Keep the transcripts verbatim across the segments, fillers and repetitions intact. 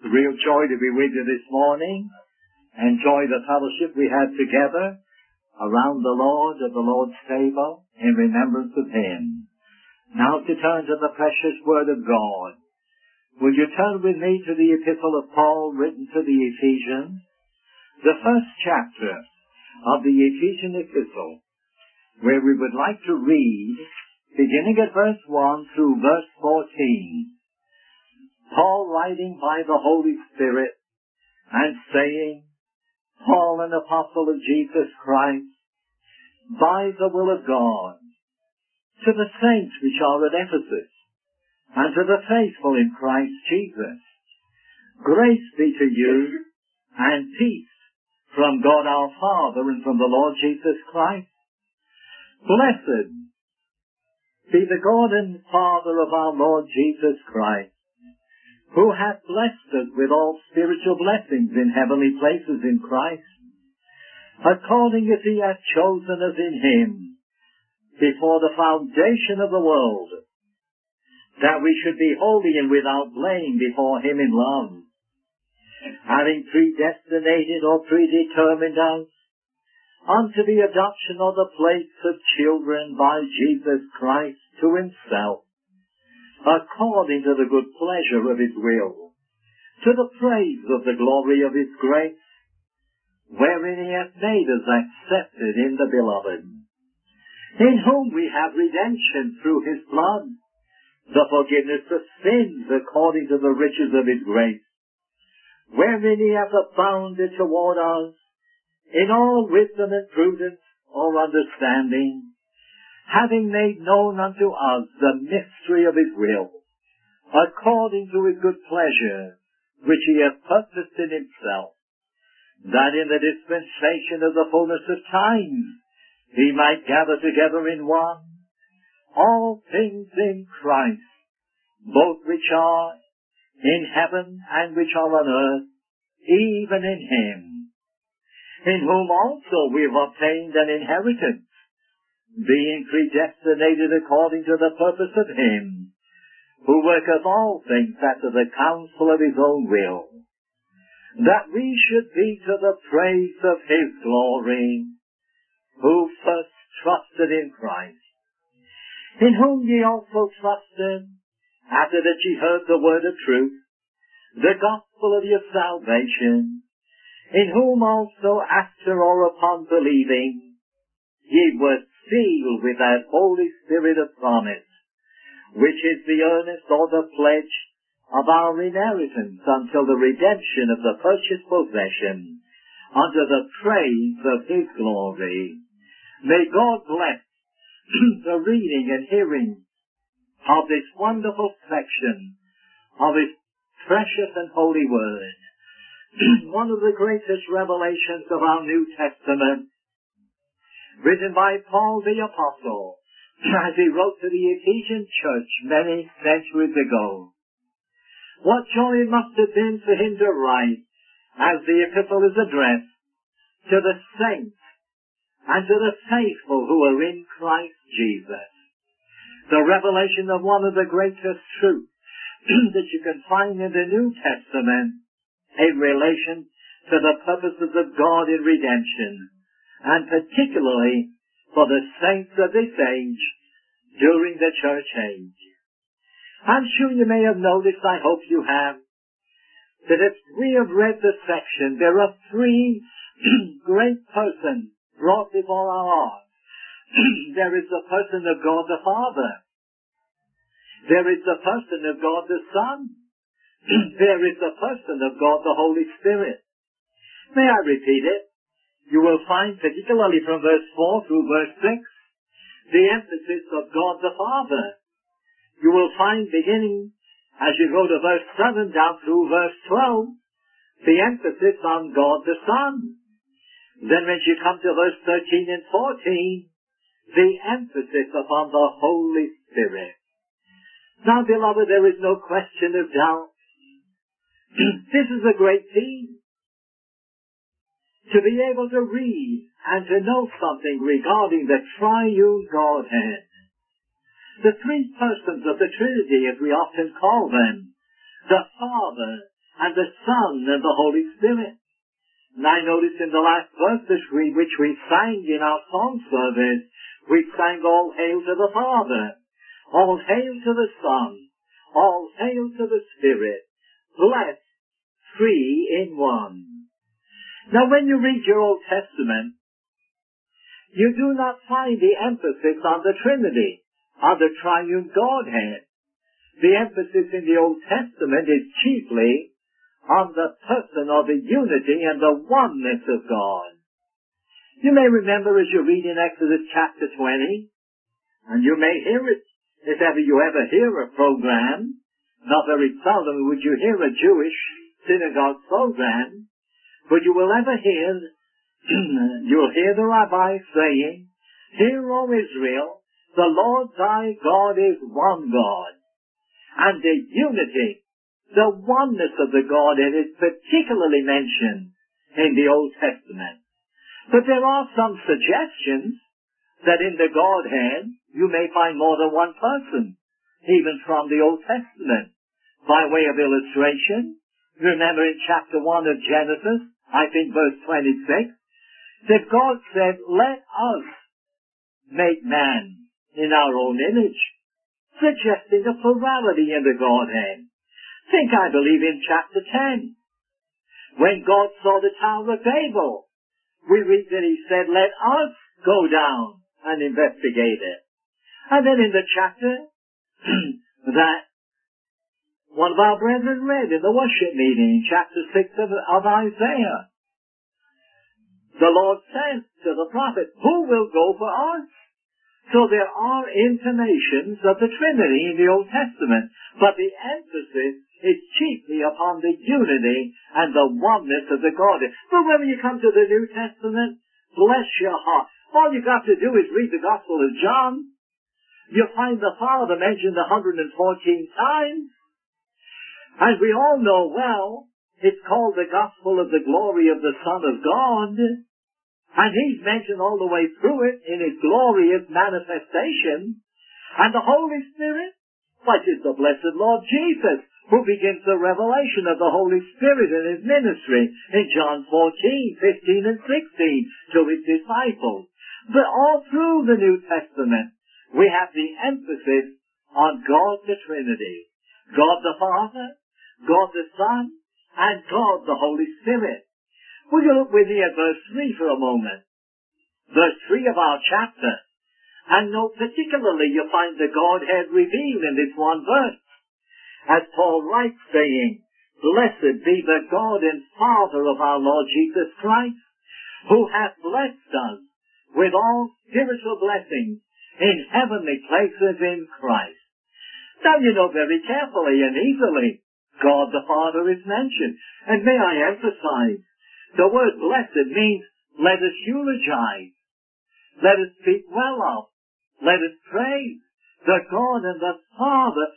Real joy to be with you this morning. Enjoy the fellowship we had together around the Lord at the Lord's table in remembrance of Him. Now to turn to the precious Word of God. Will you turn with me to the epistle of Paul written to the Ephesians, the first chapter of the Ephesian epistle, where we would like to read, beginning at verse one through verse fourteen. Paul writing by the Holy Spirit and saying, Paul, an apostle of Jesus Christ, by the will of God, to the saints which are at Ephesus, and to the faithful in Christ Jesus, grace be to you, and peace from God our Father and from the Lord Jesus Christ. Blessed be the God and Father of our Lord Jesus Christ, who hath blessed us with all spiritual blessings in heavenly places in Christ, according as He hath chosen us in Him before the foundation of the world, that we should be holy and without blame before Him in love, having predestinated or predetermined us unto the adoption of the place of children by Jesus Christ to Himself, according to the good pleasure of His will, to the praise of the glory of His grace, wherein He hath made us accepted in the Beloved, in whom we have redemption through His blood, the forgiveness of sins according to the riches of His grace, wherein He hath abounded toward us in all wisdom and prudence or understanding, having made known unto us the mystery of His will, according to His good pleasure, which He hath purposed in Himself, that in the dispensation of the fullness of times He might gather together in one all things in Christ, both which are in heaven and which are on earth, even in Him, in whom also we have obtained an inheritance, being predestinated according to the purpose of Him, who worketh all things after the counsel of His own will, that we should be to the praise of His glory, who first trusted in Christ, in whom ye also trusted, after that ye heard the word of truth, the gospel of your salvation, in whom also after or upon believing, ye were sealed with that Holy Spirit of promise, which is the earnest or the pledge of our inheritance until the redemption of the purchased possession, unto the praise of His glory. May God bless the reading and hearing of this wonderful section of His precious and holy Word. One of the greatest revelations of our New Testament, written by Paul the Apostle, as he wrote to the Ephesian church many centuries ago. What joy it must have been for him to write, as the epistle is addressed, to the saints and to the faithful who are in Christ Jesus. The revelation of one of the greatest truths that you can find in the New Testament in relation to the purposes of God in redemption, and particularly for the saints of this age during the church age. I'm sure you may have noticed, I hope you have, that as we have read the section, there are three great persons brought before our eyes. There is the person of God the Father. There is the person of God the Son. There is the person of God the Holy Spirit. May I repeat it? You will find, particularly from verse four through verse six, the emphasis of God the Father. You will find, beginning as you go to verse seven down through verse twelve, the emphasis on God the Son. Then when you come to verse thirteen and fourteen, the emphasis upon the Holy Spirit. Now, beloved, there is no question of doubt. This is a great theme. To be able to read and to know something regarding the triune Godhead. The three persons of the Trinity, as we often call them, the Father and the Son and the Holy Spirit. And I noticed in the last verse which we, which we sang in our song service, we sang All Hail to the Father, All Hail to the Son, All Hail to the Spirit, blessed, three in one. Now when you read your Old Testament, you do not find the emphasis on the Trinity, on the triune Godhead. The emphasis in the Old Testament is chiefly on the person or the unity and the oneness of God. You may remember as you read in Exodus chapter twenty, and you may hear it if ever you ever hear a program. Not very seldom would you hear a Jewish synagogue program, but you will ever hear, you'll hear the rabbi saying, "Hear, O Israel, the Lord thy God is one God." And the unity, the oneness of the Godhead is particularly mentioned in the Old Testament. But there are some suggestions that in the Godhead you may find more than one person, even from the Old Testament. By way of illustration, remember in chapter one of Genesis, I think verse twenty-six, that God said, "Let us make man in our own image," suggesting a plurality in the Godhead. Think, I believe, in chapter ten. When God saw the Tower of Babel, we read that he said, "Let us go down and investigate it." And then in the chapter that one of our brethren read in the worship meeting, chapter six of, of Isaiah, the Lord says to the prophet, "Who will go for us?" So there are intimations of the Trinity in the Old Testament, but the emphasis is chiefly upon the unity and the oneness of the Godhead. But when you come to the New Testament, bless your heart, all you got to do is read the Gospel of John. You'll find the Father mentioned one hundred fourteen times. And we all know well, it's called the Gospel of the Glory of the Son of God. And he's mentioned all the way through it in his glorious manifestation. And the Holy Spirit, what is the blessed Lord Jesus, who begins the revelation of the Holy Spirit in his ministry in John fourteen, fifteen, and sixteen to his disciples. But all through the New Testament, we have the emphasis on God the Trinity. God the Father, God the Son, and God the Holy Spirit. Will you look with me at verse three for a moment? Verse three of our chapter. And note particularly you find the Godhead revealed in this one verse. As Paul writes saying, "Blessed be the God and Father of our Lord Jesus Christ, who hath blessed us with all spiritual blessings in heavenly places in Christ." Now you know very carefully and easily, God the Father is mentioned. And may I emphasize, the word blessed means let us eulogize, let us speak well of, let us praise the God and the Father.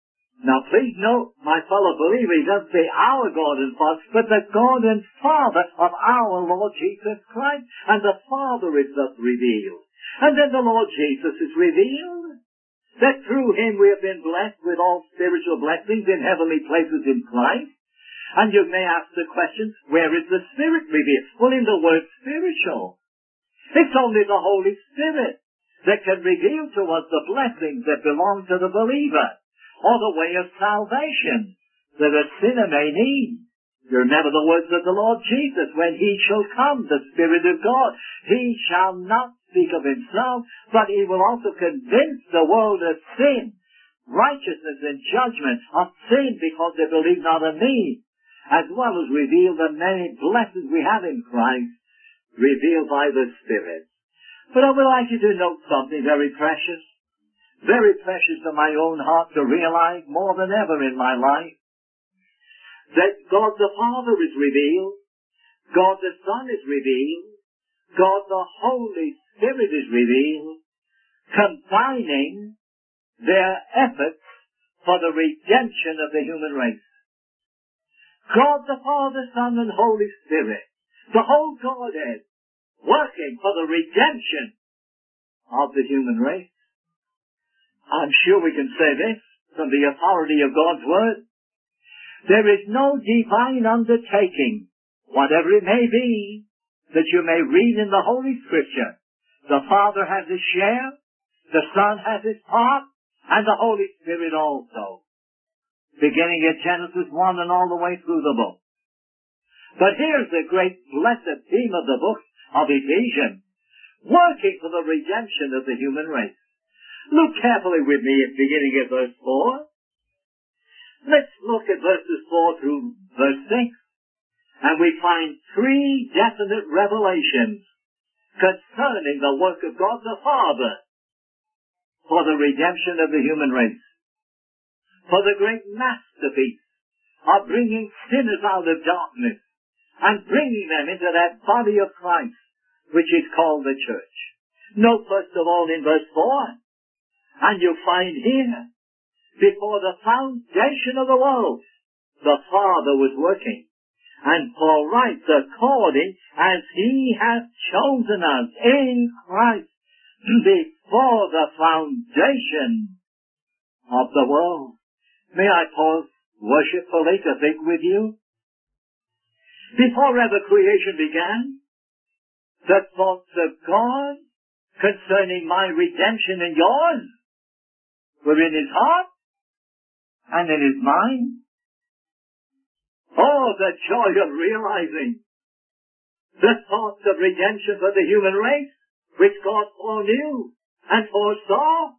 Now please note, my fellow believer, he doesn't say our God and Father, but the God and Father of our Lord Jesus Christ. And the Father is thus revealed. And then the Lord Jesus is revealed. That through him we have been blessed with all spiritual blessings in heavenly places in Christ. And you may ask the question, where is the Spirit revealed? Well, in the word spiritual. It's only the Holy Spirit that can reveal to us the blessings that belong to the believer, or the way of salvation that a sinner may need. You remember the words of the Lord Jesus, when he shall come, the Spirit of God, he shall not speak of himself, but he will also convince the world of sin, righteousness and judgment, of sin because they believe not in me, as well as reveal the many blessings we have in Christ, revealed by the Spirit. But I would like you to note something very precious, very precious to my own heart to realize more than ever in my life, that God the Father is revealed, God the Son is revealed, God the Holy Spirit is revealed, combining their efforts for the redemption of the human race. God the Father, Son, and Holy Spirit, the whole Godhead, working for the redemption of the human race. I'm sure we can say this from the authority of God's Word. There is no divine undertaking, whatever it may be, that you may read in the Holy Scripture. The Father has his share, the Son has his part, and the Holy Spirit also. Beginning at Genesis one and all the way through the book. But here's the great blessed theme of the book of Ephesians. Working for the redemption of the human race. Look carefully with me at beginning at verse four. Let's look at verses four through verse six. And we find three definite revelations concerning the work of God the Father for the redemption of the human race. For the great masterpiece of bringing sinners out of darkness and bringing them into that body of Christ, which is called the church. Note first of all in verse four, and you find here, before the foundation of the world, the Father was working. And Paul writes, according as he hath chosen us in Christ before the foundation of the world. May I pause worshipfully to think with you? Before ever creation began, the thoughts of God concerning my redemption and yours were in his heart and in his mind. Oh, the joy of realizing the thoughts of redemption for the human race, which God foreknew and foresaw,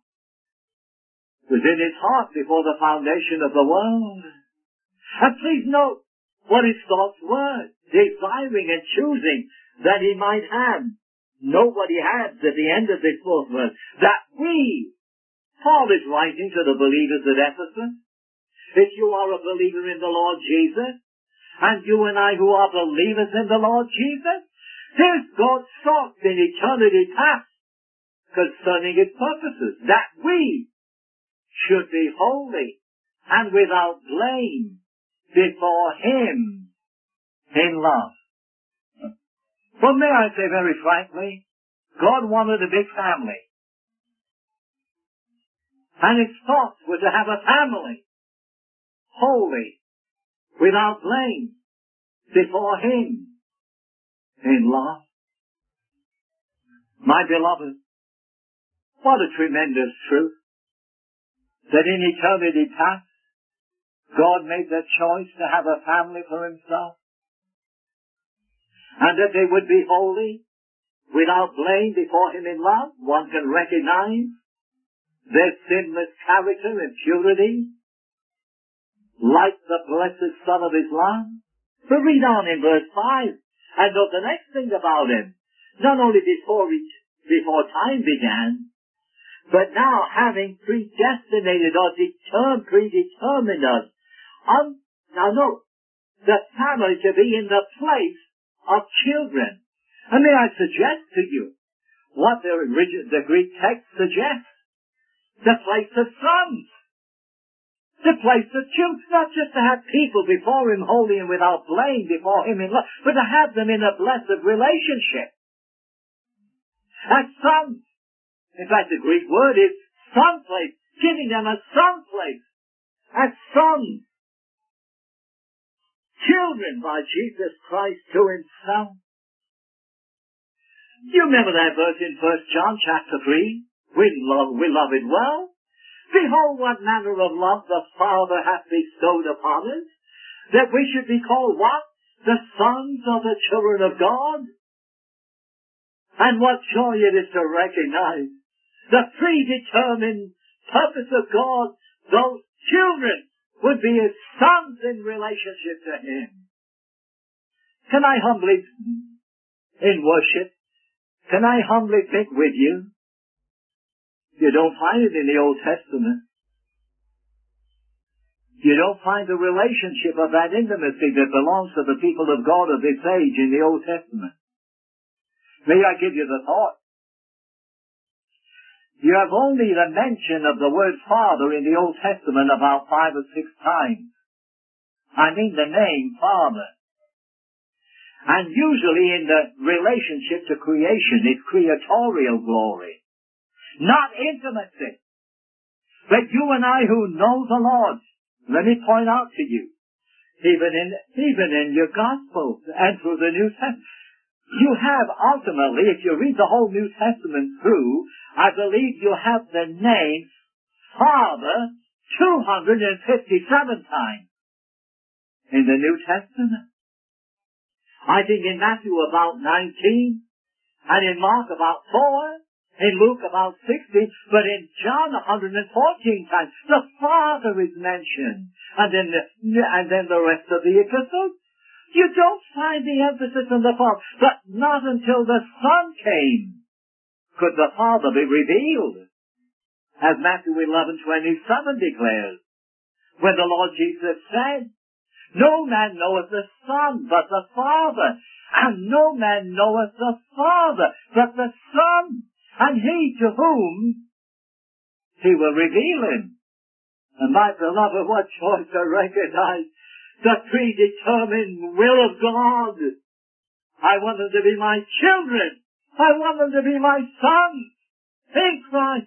was in his heart before the foundation of the world. And please note what his thoughts were, desiring and choosing that he might have. Nobody had at the end of this fourth verse. That we, Paul is writing to the believers at Ephesus. If you are a believer in the Lord Jesus, and you and I who are believers in the Lord Jesus, here's God's thoughts in eternity past concerning his purposes, that we should be holy and without blame before him in love. Well, may I say very frankly, God wanted a big family. And his thoughts were to have a family, holy, without blame, before him in love. My beloved, what a tremendous truth, that in eternity past, God made the choice to have a family for himself. And that they would be holy, without blame before him in love. One can recognize their sinless character and purity, like the blessed Son of his love. But read on in verse five, and note the next thing about him. Not only before it, before time began, but now having predestinated or determined, predetermined us. Um, now note, the family to be in the place of children. And may I suggest to you what the, the Greek text suggests? The place of sons. The place of children. Not just to have people before him holy and without blame before him in love, but to have them in a blessed relationship. As sons. In fact, the Greek word is son place, giving them a son place. As sons. Children by Jesus Christ to himself. You remember that verse in First John chapter three? We love, we love it well. Behold what manner of love the Father hath bestowed upon us, that we should be called what? The sons of the children of God. And what joy it is to recognize the predetermined purpose of God. Those children would be his sons in relationship to him. Can I humbly, in worship, can I humbly think with you? You don't find it in the Old Testament. You don't find the relationship of that intimacy that belongs to the people of God of this age in the Old Testament. May I give you the thought? You have only the mention of the word Father in the Old Testament about five or six times. I mean the name Father. And usually in the relationship to creation, it's creatorial glory. Not intimacy. But you and I who know the Lord, let me point out to you, even in, even in your Gospels and through the New Testament. You have ultimately, if you read the whole New Testament through, I believe you have the name Father two hundred fifty-seven times in the New Testament. I think in Matthew about nineteen, and in Mark about four, in Luke about sixty, but in John one hundred fourteen times the Father is mentioned, and then the, and then the rest of the epistles. You don't find the emphasis on the Father, but not until the Son came could the Father be revealed, as Matthew eleven twenty-seven declares, when the Lord Jesus said, "No man knoweth the Son but the Father, and no man knoweth the Father but the Son, and he to whom he will reveal him." And my beloved, what joy to recognize the predetermined will of God. I want them to be my children. I want them to be my sons in Christ.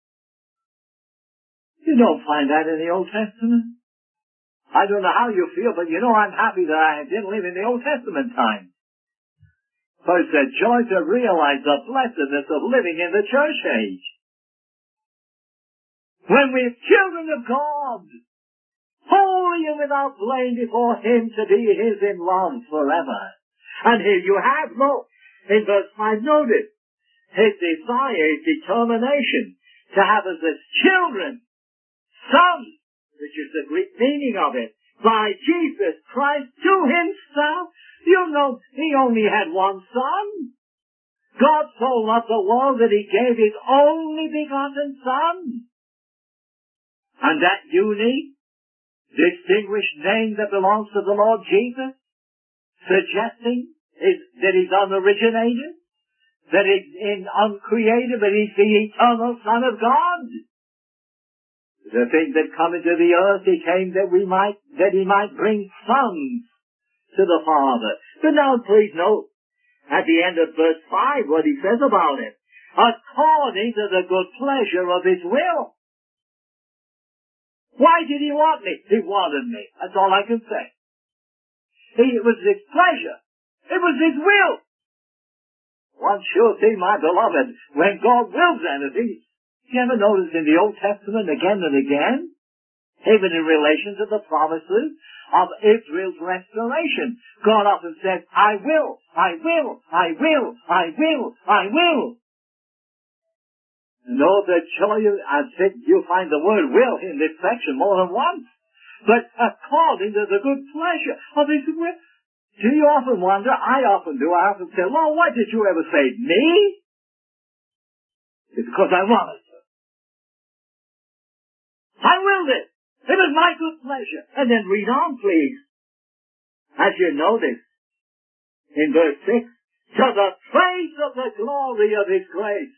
You don't find that in the Old Testament. I don't know how you feel, but you know I'm happy that I didn't live in the Old Testament time. For it's a joy to realize the blessedness of living in the church age. When we're children of God, holy and without blame before Him, to be His in love forever. And here you have, look, in verse five, notice, His desire, His determination to have us as children, sons, which is the Greek meaning of it, by Jesus Christ to Himself. You know, He only had one Son. God so loved the world that He gave His only begotten Son. And that unique, distinguished name that belongs to the Lord Jesus, suggesting is, that He's unoriginated, that He's in uncreated, but He's the eternal Son of God. The thing that come into the earth, He came that we might, that He might bring sons to the Father. But now please note, at the end of verse five, what He says about it. According to the good pleasure of His will. Why did He want me? He wanted me. That's all I can say. He, it was His pleasure. It was His will. One sure thing, my beloved, when God wills anything, you ever notice in the Old Testament again and again, even in relation to the promises of Israel's restoration, God often said, I will, I will, I will, I will, I will. Know the joy, I said, you'll find the word will in this section more than once. But according to the good pleasure of His will. Do you often wonder? I often do. I often say, Lord, why did you ever save me? It's because I wanted to. I willed it. It was my good pleasure. And then read on, please. As you notice, in verse six, to the praise of the glory of His grace.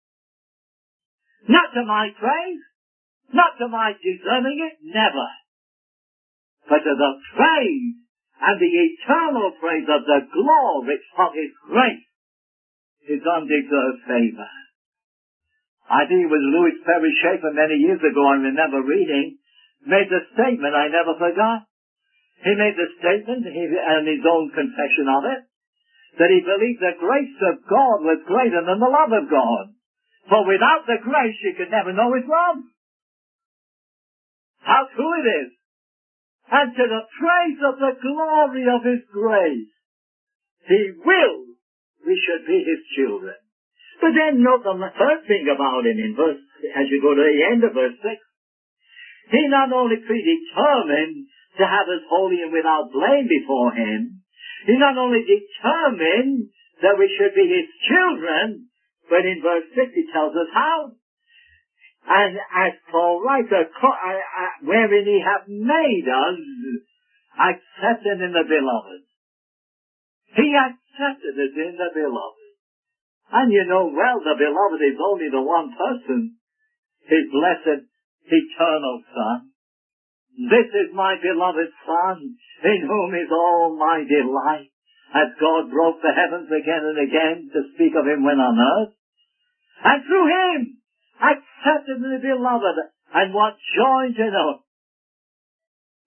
Not to my praise, not to my deserving it, never. But to the praise and the eternal praise of the glory of His grace, His undeserved favor. I think it was Louis Perry Schaeffer many years ago, I remember reading, made the statement I never forgot. He made the statement, he, and his own confession of it, that he believed the grace of God was greater than the love of God. For without the grace, you could never know His love. How true it is. And to the praise of the glory of His grace, He wills we should be His children. But then note the third thing about Him in verse, as you go to the end of verse six. He not only predetermined to have us holy and without blame before Him, He not only determined that we should be His children, but in verse six He tells us how. And as Paul writes, wherein He hath made us accepted in the Beloved. He accepted us in the Beloved. And you know well the Beloved is only the one person, His blessed eternal Son. This is my beloved Son, in whom is all my delight. As God broke the heavens again and again to speak of Him when on earth. And through Him, accepted the Beloved. And what joy to know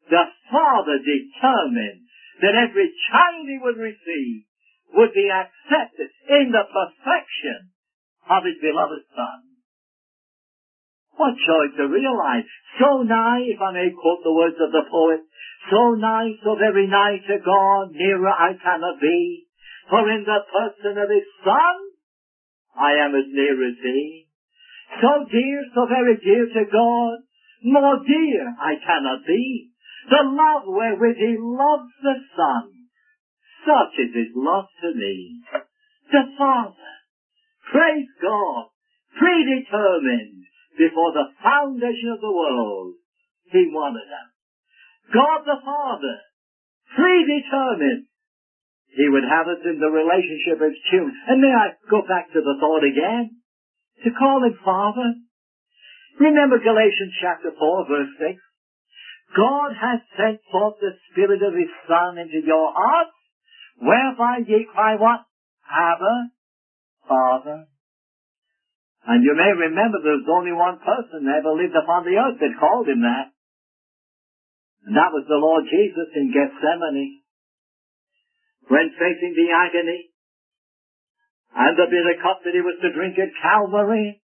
the Father determined that every child he would receive would be accepted in the perfection of his beloved Son. What joy to realize. So nigh, if I may quote the words of the poet, so nigh, so very nigh to God, nearer I cannot be. For in the person of his Son, I am as near as he. So dear, so very dear to God, more dear I cannot be. The love wherewith he loves the Son, such is his love to me. The Father, praise God, predetermined before the foundation of the world, he wanted us. God the Father, predetermined, he would have us in the relationship of children. And may I go back to the thought again? To call him Father. Remember Galatians chapter four, verse six. God has sent forth the Spirit of his Son into your hearts, whereby ye cry what? Abba, Father. And you may remember there was only one person that ever lived upon the earth that called him that. And that was the Lord Jesus in Gethsemane. When facing the agony and the bitter cup that he was to drink at Calvary,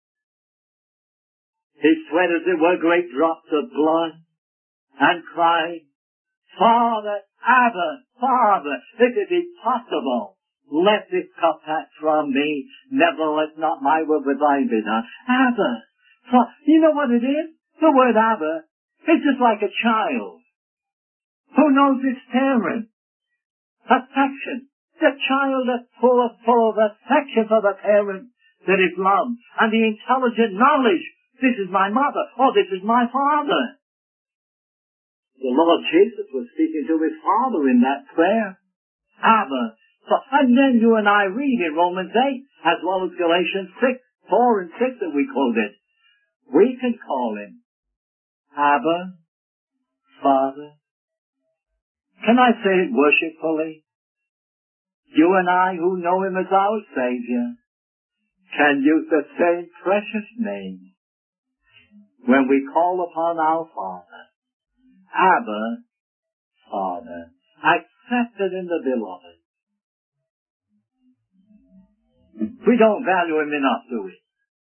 he sweat as it were great drops of blood and cried, Father, Abba, Father, if it be possible, let this cup pass from me. Nevertheless, not my will but thine be done. Abba. Fa- you know what it is? The word Abba is just like a child who knows his parent. Affection. The child is full of, full of affection for the parent that is loved. And the intelligent knowledge, this is my mother, or this is my father. The Lord Jesus was speaking to his Father in that prayer. Abba. So, and then you and I read in Romans eight, as well as Galatians six, four and six that we quoted. We can call him Abba, Father. Can I say it worshipfully? You and I, who know him as our Savior, can use the same precious name when we call upon our Father. Abba, Father, accepted in the beloved. We don't value him enough, do we?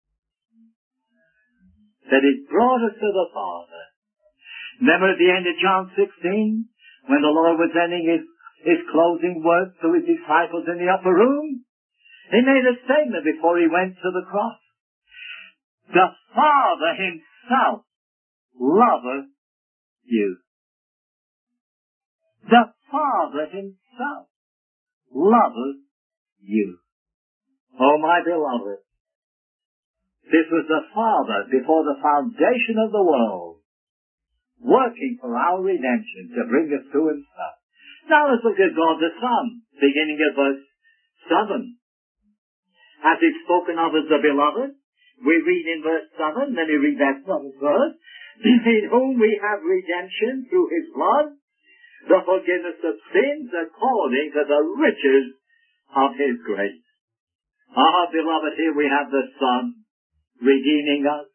That he brought us to the Father. Remember at the end of John sixteen, when the Lord was ending his, his closing words to his disciples in the upper room? He made a statement before he went to the cross. The Father himself loveth you. The Father himself loveth you. Oh, my beloved, this was the Father before the foundation of the world, working for our redemption to bring us to himself. Now let's look at God the Son, beginning at verse seven. As he's spoken of as the beloved, we read in verse seven, let me read that seventh verse, in whom we have redemption through his blood, the forgiveness of sins according to the riches of his grace. Ah, beloved, here we have the Son redeeming us.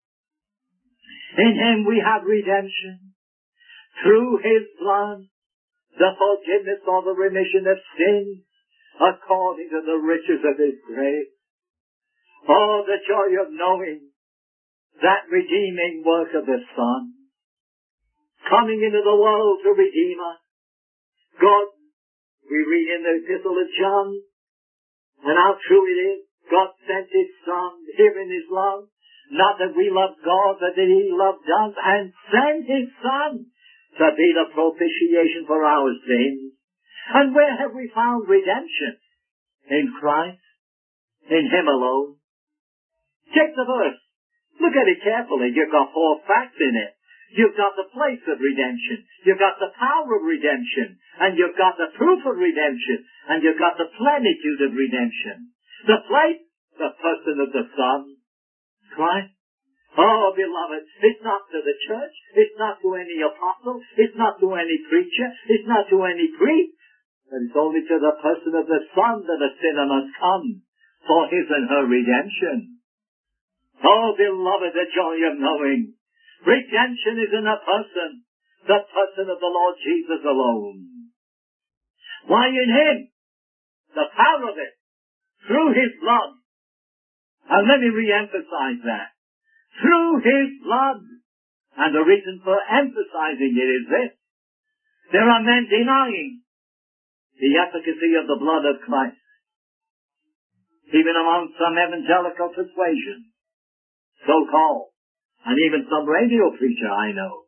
In him we have redemption through his blood, the forgiveness or the remission of sins according to the riches of his grace. Oh, the joy of knowing that redeeming work of the Son coming into the world to redeem us. God, we read in the epistle of John, and how true it is, God sent his Son here in his love, not that we loved God, but that he loved us, and sent his Son to be the propitiation for our sins. And where have we found redemption? In Christ, in him alone. Check the verse. Look at it carefully. You've got four facts in it. You've got the place of redemption. You've got the power of redemption. And you've got the proof of redemption. And you've got the plenitude of redemption. The place, the person of the Son, Christ. Oh, beloved, it's not to the church. It's not to any apostle. It's not to any preacher. It's not to any priest. But it's only to the person of the Son that a sinner must come for his and her redemption. Oh, beloved, the joy of knowing redemption is in a person. the person of the Lord Jesus alone. Why in Him? The power of it. Through His blood. And let me re-emphasize that. Through His blood. And the reason for emphasizing it is this. There are men denying the efficacy of the blood of Christ. Even among some evangelical persuasions, so-called, and even some radio preacher I know,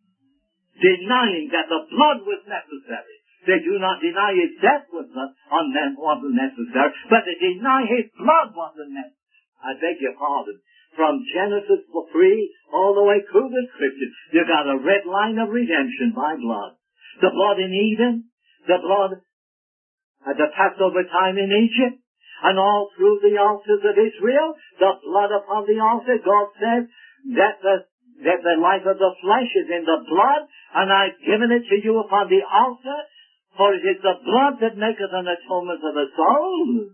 denying that the blood was necessary. They do not deny His death was not, wasn't necessary, but they deny His blood wasn't necessary. I beg your pardon. From Genesis three all the way through the Scriptures, you got a red line of redemption by blood. The blood in Eden, the blood at the Passover time in Egypt, and all through the altars of Israel, the blood upon the altar. God says that the, that the life of the flesh is in the blood, and I've given it to you upon the altar, for it is the blood that maketh an atonement for the soul.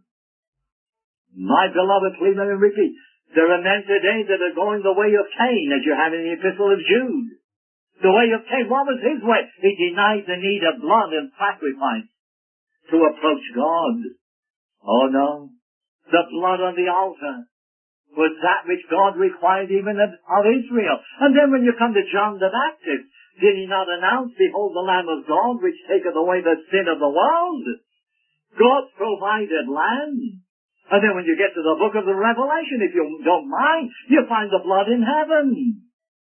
My beloved, please let me repeat. There are men today that are going the way of Cain, as you have in the Epistle of Jude. The way of Cain, what was his way? He denied the need of blood and sacrifice to approach God. Oh no. The blood on the altar was that which God required even of, of Israel. And then when you come to John the Baptist, did he not announce, behold the Lamb of God which taketh away the sin of the world? God provided land. And then when you get to the book of the Revelation, if you don't mind, you find the blood in heaven.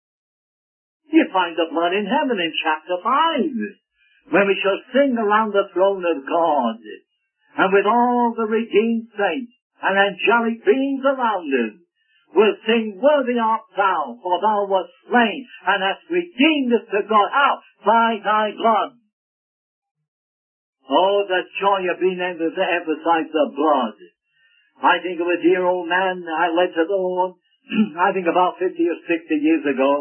You find the blood in heaven in chapter five. When we shall sing around the throne of God, and with all the redeemed saints and angelic beings around us, will sing, worthy art thou, for thou wast slain, and hast redeemed us to God. How? By thy blood. Oh, the joy of being able to emphasize the blood. I think of a dear old man I led to the Lord, I think about fifty or sixty years ago.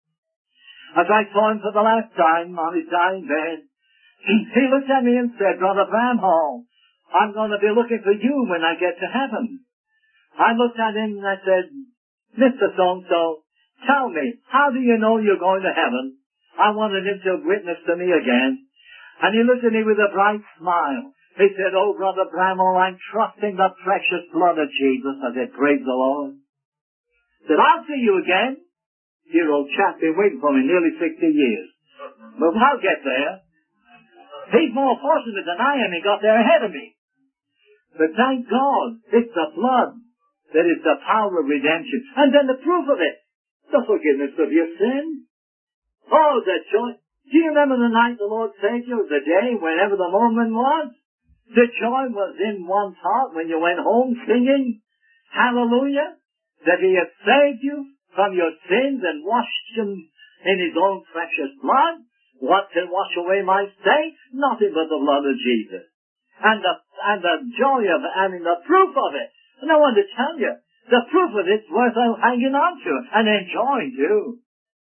As I saw him for the last time on his dying bed, he looked at me and said, Brother Bramhall, I'm going to be looking for you when I get to heaven. I looked at him and I said, Mister So-and-so, tell me, how do you know you're going to heaven? I wanted him to witness to me again. And he looked at me with a bright smile. He said, oh, Brother Bramhall, I'm trusting the precious blood of Jesus. I said, praise the Lord. He said, I'll see you again. Dear old chap, been waiting for me nearly sixty years. But I'll get there. He's more fortunate than I am. He got there ahead of me. But thank God, it's the blood that is the power of redemption. And then the proof of it, the forgiveness of your sin. Oh, the joy. Do you remember the night the Lord saved you? The day, whenever the moment was? The joy was in one's heart when you went home singing, hallelujah, that He had saved you from your sins and washed them in His own precious blood. What can wash away my stain? Nothing but the blood of Jesus. And the, and the joy of it, I mean the proof of it. And I want to tell you, the proof of it's worth hanging on to and enjoying too.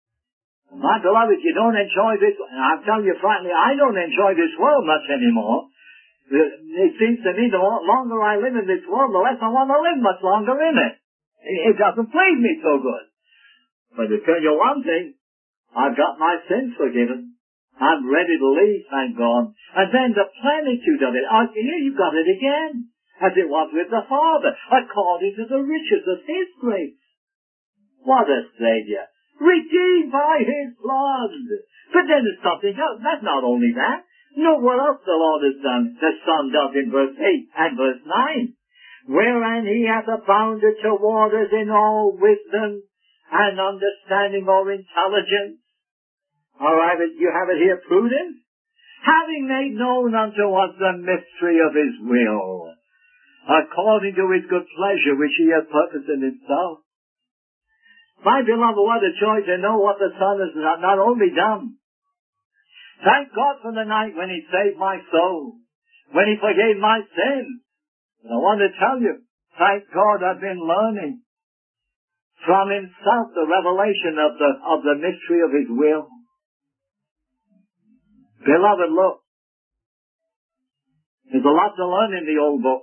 My beloved, you don't enjoy this, and I'm telling you frankly, I don't enjoy this world much anymore. It seems to me the longer I live in this world, the less I want to live much longer in it. It doesn't please me so good. But to tell you one thing, I've got my sins forgiven. I'm ready to leave, thank God. And then the plenitude of it. Oh, here you've got it again. As it was with the Father, according to the riches of His grace. What a Savior. Redeemed by His blood. But then there's something else. That's not only that. Note what else the Lord has done. The Son does in verse eight and verse nine. Wherein He hath abounded toward us in all wisdom and understanding or intelligence. All right, you have it here, prudence. Having made known unto us the mystery of His will, according to His good pleasure which He hath purposed in Himself. My beloved, what a joy to know what the Son has not only done. Thank God for the night when He saved my soul, when He forgave my sins. And I want to tell you, thank God I've been learning from Himself the revelation of the, of the mystery of His will. Beloved, look, there's a lot to learn in the old book.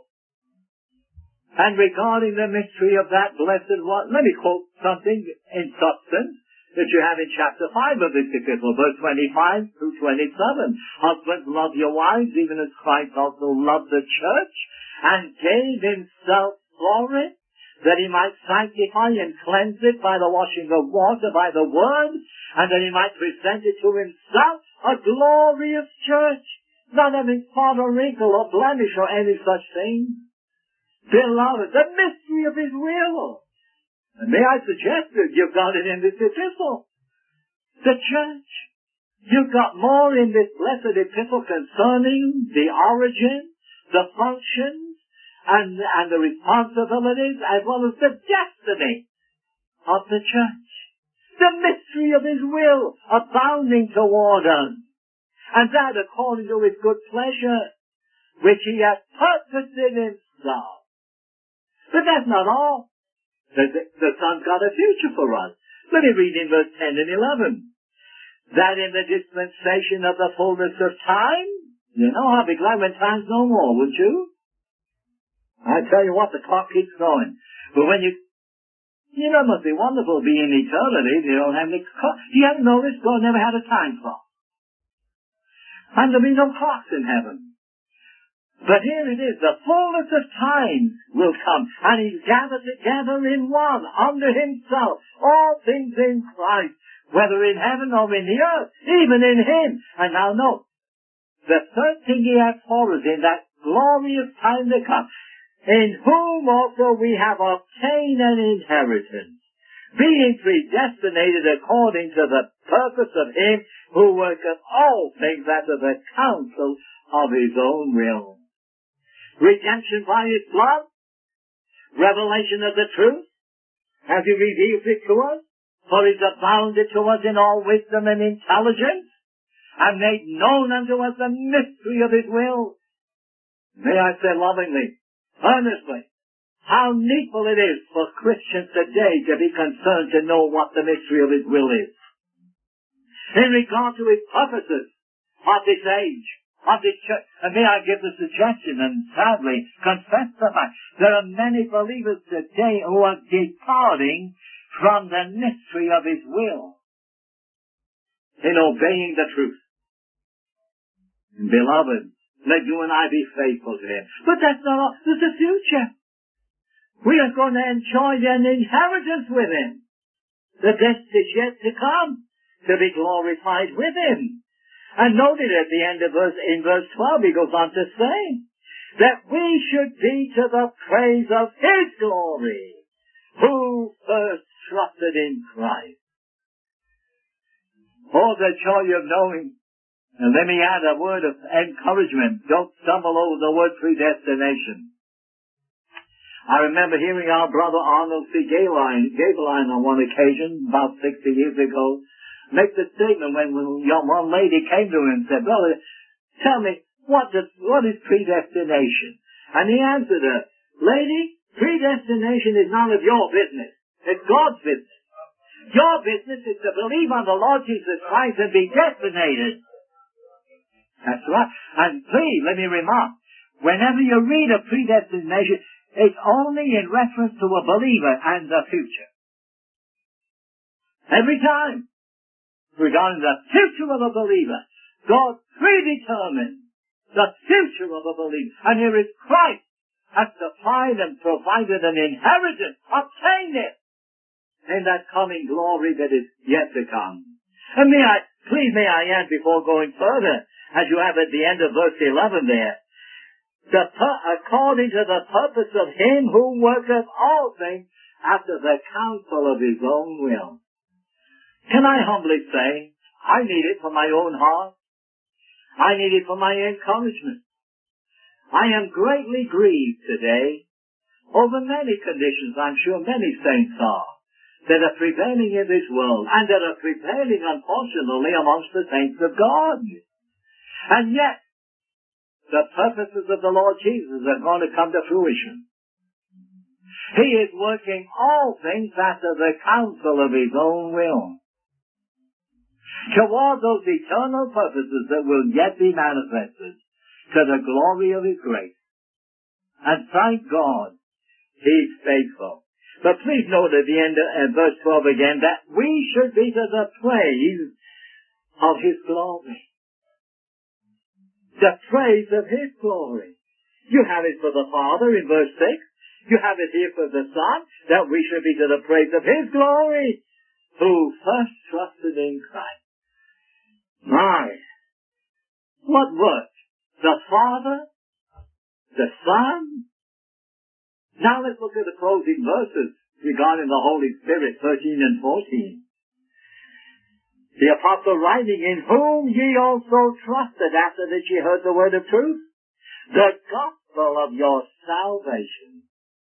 And regarding the mystery of that blessed one, let me quote something in substance. that you have in chapter five of this epistle, verse twenty-five through twenty-seven. Husbands, love your wives, even as Christ also loved the church, and gave himself for it, that he might sanctify and cleanse it by the washing of water, by the word, and that he might present it to himself a glorious church, not having spot or wrinkle or blemish or any such thing. Beloved, the mystery of his will. And may I suggest that you've got it in this epistle. The church. You've got more in this blessed epistle concerning the origin, the functions, and, and the responsibilities, as well as the destiny of the church. The mystery of his will abounding toward us. And that according to his good pleasure, which he has purposed in himself. But that's not all. The, the, the Son's got a future for us. Let me read in verse ten and eleven. That in the dispensation of the fullness of time, you know, I'll be glad when time's no more, wouldn't you? I tell you what, the clock keeps going. But when you, you know, it must be wonderful being in eternity. You don't have any clock. You haven't noticed God never had a time clock. And there'll be no clocks in heaven. But here it is, the fullness of time will come, and he's gathered together in one, under himself, all things in Christ, whether in heaven or in the earth, even in him. And now note, the third thing he has for us in that glorious time to come, in whom also we have obtained an inheritance, being predestinated according to the purpose of him who worketh all things after the counsel of his own will. Redemption by his blood, revelation of the truth, as he reveals it to us, for he's abounded to us in all wisdom and intelligence, and made known unto us the mystery of his will. May I say lovingly, earnestly, how needful it is for Christians today to be concerned to know what the mystery of his will is. In regard to his purposes of this age, of this church, and may I give the suggestion and sadly confess the fact, there are many believers today who are departing from the mystery of his will in obeying the truth. Beloved, let you and I be faithful to him. But that's not all. There's a future. We are going to enjoy an inheritance with him. The best is yet to come, to be glorified with him. And noted at the end of verse, in verse twelve, he goes on to say that we should be to the praise of his glory, who first trusted in Christ. Oh, the joy of knowing. And let me add a word of encouragement. Don't stumble over the word predestination. I remember hearing our brother Arnold C. Gabeline, Gabeline on one occasion, about sixty years ago, make the statement when one lady came to him and said, "Brother, tell me, what does, what is predestination?" And he answered her, "Lady, predestination is none of your business. It's God's business. Your business is to believe on the Lord Jesus Christ and be destinated." That's right. And please, let me remark, whenever you read of predestination, it's only in reference to a believer and the future. Every time. Regarding the future of a believer, God predetermined the future of a believer. And here is Christ has supplied and provided an inheritance, obtained it in that coming glory that is yet to come. And may I, please may I add before going further, as you have at the end of verse eleven there, the, according to the purpose of him who worketh all things after the counsel of his own will. Can I humbly say, I need it for my own heart. I need it for my encouragement. I am greatly grieved today over many conditions, I'm sure many saints are, that are prevailing in this world, and that are prevailing, unfortunately, amongst the saints of God. And yet, the purposes of the Lord Jesus are going to come to fruition. He is working all things after the counsel of his own will, toward those eternal purposes that will yet be manifested to the glory of his grace. And thank God, he's faithful. But please note at the end of uh, verse twelve again that we should be to the praise of His glory. The praise of His glory. You have it for the Father in verse six. You have it here for the Son, that we should be to the praise of His glory, who first trusted in Christ. My, what work? The Father, the Son. Now let's look at the closing verses regarding the Holy Spirit, thirteen and fourteen. The apostle writing, in whom ye also trusted after that ye heard the word of truth, the gospel of your salvation.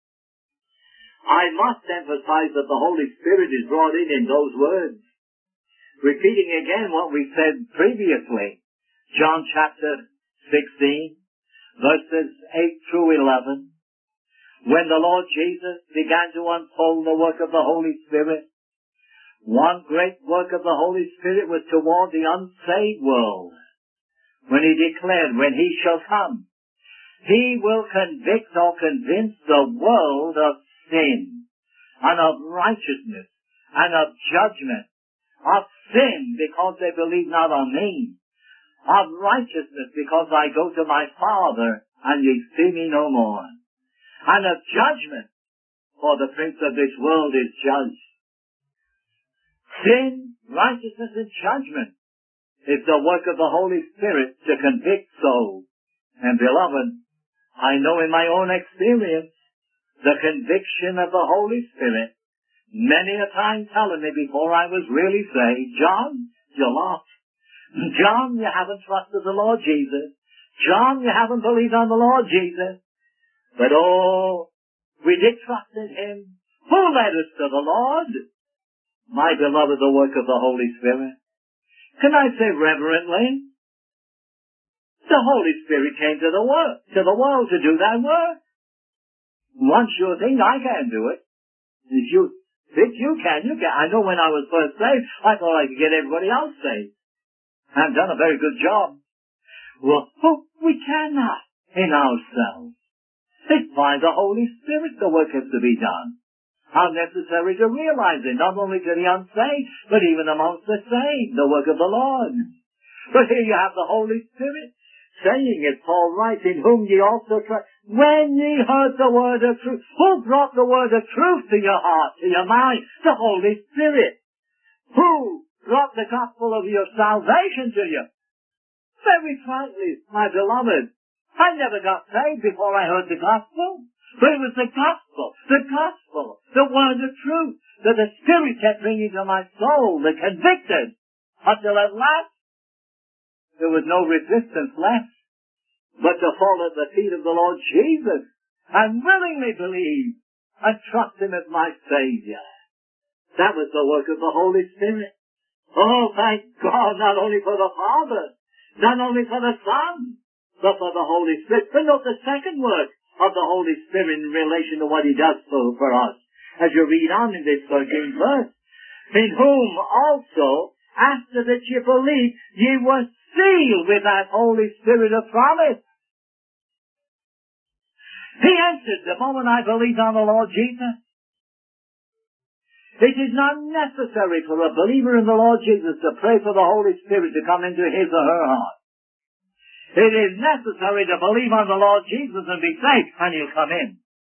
I must emphasize that the Holy Spirit is brought in in those words. Repeating again what we said previously. John chapter sixteen, verses eight through eleven. When the Lord Jesus began to unfold the work of the Holy Spirit, one great work of the Holy Spirit was toward the unsaved world. When He declared, when He shall come, He will convict or convince the world of sin, and of righteousness, and of judgment. Of sin, because they believe not on me. Of righteousness, because I go to my Father, and ye see me no more. And of judgment, for the prince of this world is judged. Sin, righteousness, and judgment is the work of the Holy Spirit to convict souls. And beloved, I know in my own experience, the conviction of the Holy Spirit, many a time telling me before I was really saved, John, you're lost. John, you haven't trusted the Lord Jesus. John, you haven't believed on the Lord Jesus. But oh, we did trust in Him. Who led us to the Lord? My beloved, the work of the Holy Spirit. Can I say reverently? The Holy Spirit came to the work, to the world to do that work. One sure thing, I can't do it. If you think you can, you can. I know when I was first saved, I thought I could get everybody else saved. I've done a very good job. Well, oh, we cannot in ourselves. It's by the Holy Spirit the work has to be done. How necessary to realize it, not only to the unsaved, but even amongst the saved, the work of the Lord. But here you have the Holy Spirit saying it, Paul writes, in whom ye also trust. When ye heard the word of truth, who brought the word of truth to your heart, to your mind? The Holy Spirit. Who brought the gospel of your salvation to you? Very frankly, my beloved, I never got saved before I heard the gospel. But it was the gospel, the gospel, the word of truth, that the Spirit kept bringing to my soul, that convicted, until at last there was no resistance left, but to fall at the feet of the Lord Jesus and willingly believe and trust Him as my Savior. That was the work of the Holy Spirit. Oh, thank God, not only for the Father, not only for the Son, but for the Holy Spirit. But note the second work of the Holy Spirit in relation to what He does for, for us. As you read on in this thirteenth verse, in whom also, after that ye believed, ye were sealed with that Holy Spirit of promise. He answered the moment I believed on the Lord Jesus. It is not necessary for a believer in the Lord Jesus to pray for the Holy Spirit to come into his or her heart. It is necessary to believe on the Lord Jesus and be saved, and He'll come in.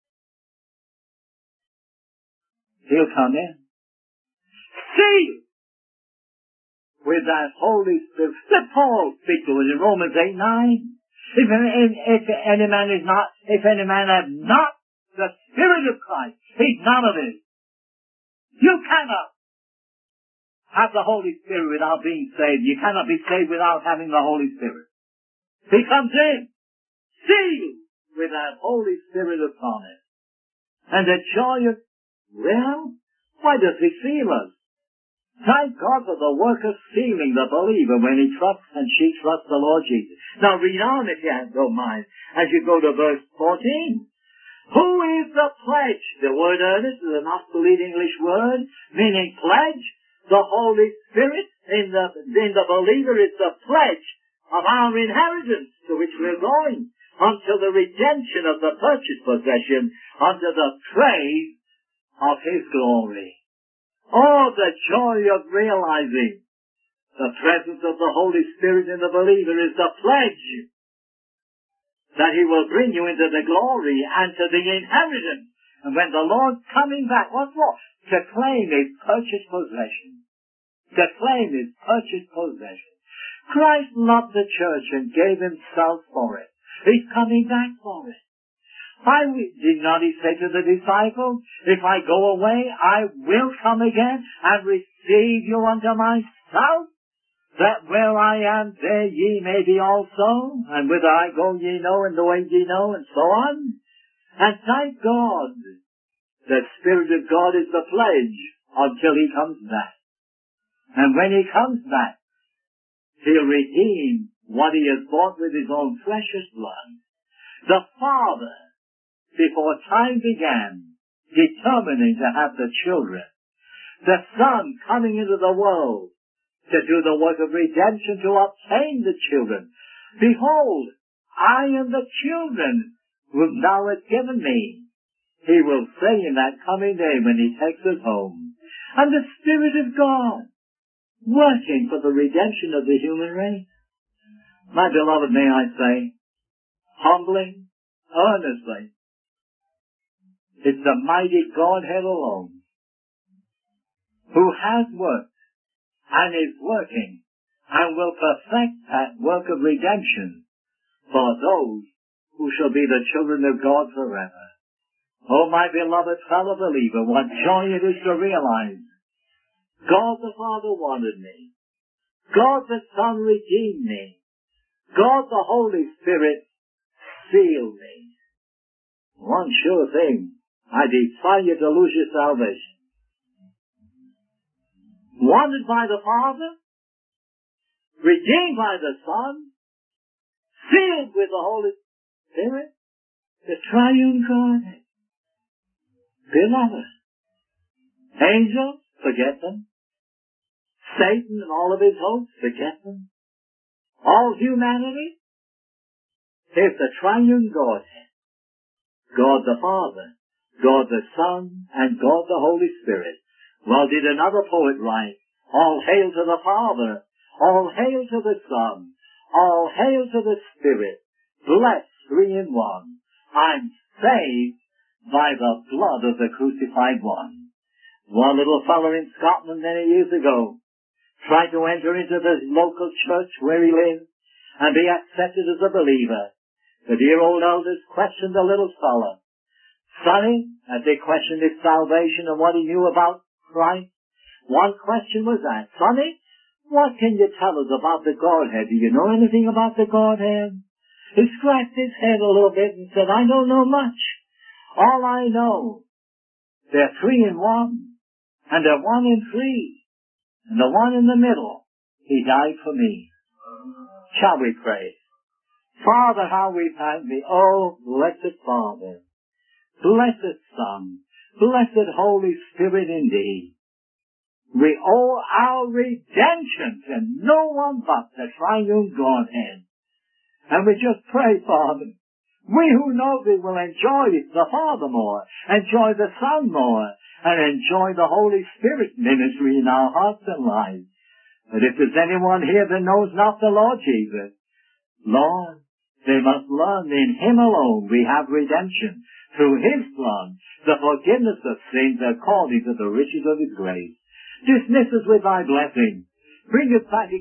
He'll come in. Sealed with that Holy Spirit. Let Paul speak to us in Romans eight nine. If, if, if any man is not, if any man have not the Spirit of Christ, he's none of His. You cannot have the Holy Spirit without being saved. You cannot be saved without having the Holy Spirit. He comes in, sealed with that Holy Spirit of promise. And the joy of, well, why does He seal us? Thank God for the work of sealing the believer when he trusts and she trusts the Lord Jesus. Now read on if you don't mind, as you go to verse fourteen. Who is the pledge? The word earnest is an obsolete English word, meaning pledge. The Holy Spirit in the, in the believer is the pledge of our inheritance to which we're going, until the redemption of the purchased possession, unto the praise of His glory. Oh, the joy of realizing the presence of the Holy Spirit in the believer is the pledge that He will bring you into the glory and to the inheritance. And when the Lord's coming back, what for? To claim His purchased possession. To claim His purchased possession. Christ loved the church and gave Himself for it. He's coming back for it. I, did not He say to the disciples, if I go away, I will come again and receive you unto myself, that where I am, there ye may be also, and whither I go ye know, and the way ye know, and so on. And thank God, the Spirit of God is the pledge until He comes back. And when He comes back, He'll redeem what He has bought with His own precious blood. The Father, before time began, determining to have the children. The Son coming into the world to do the work of redemption, to obtain the children. Behold, I am the children whom thou hast given me. He will say in that coming day when He takes us home. And the Spirit of God working for the redemption of the human race. My beloved, may I say, humbly, earnestly, it's the mighty Godhead alone who has worked and is working and will perfect that work of redemption for those who shall be the children of God forever. Oh, my beloved fellow believer, what joy it is to realize God the Father wanted me. God the Son redeemed me. God the Holy Spirit sealed me. One sure thing, I defy you to lose your salvation. Wanted by the Father, redeemed by the Son, sealed with the Holy Spirit, the triune God. Beloved, angels, forget them. Satan and all of his hosts, forget them. All humanity, here's the triune Godhead. God the Father, God the Son, and God the Holy Spirit. Well, did another poet write, all hail to the Father, all hail to the Son, all hail to the Spirit, blessed three in one. I'm saved by the blood of the crucified one. One little fellow in Scotland many years ago tried to enter into the local church where he lived and be accepted as a believer. The dear old elders questioned the little fellow. Sonny, as they questioned his salvation and what he knew about Christ, one question was asked, Sonny, what can you tell us about the Godhead? Do you know anything about the Godhead? He scratched his head a little bit and said, I don't know much. All I know, they're three in one, and they're one in three, and the one in the middle, He died for me. Shall we pray? Father, how we thank Thee. Oh, blessed Father, blessed Son, blessed Holy Spirit indeed. We owe our redemption to no one but the triune Godhead. And we just pray, Father, we who know Thee will enjoy the Father more, enjoy the Son more, and enjoy the Holy Spirit ministry in our hearts and lives. But if there's anyone here that knows not the Lord Jesus, Lord, they must learn in Him alone we have redemption, through His blood, the forgiveness of sins according to the riches of His grace. Dismiss us with Thy blessing. Bring us back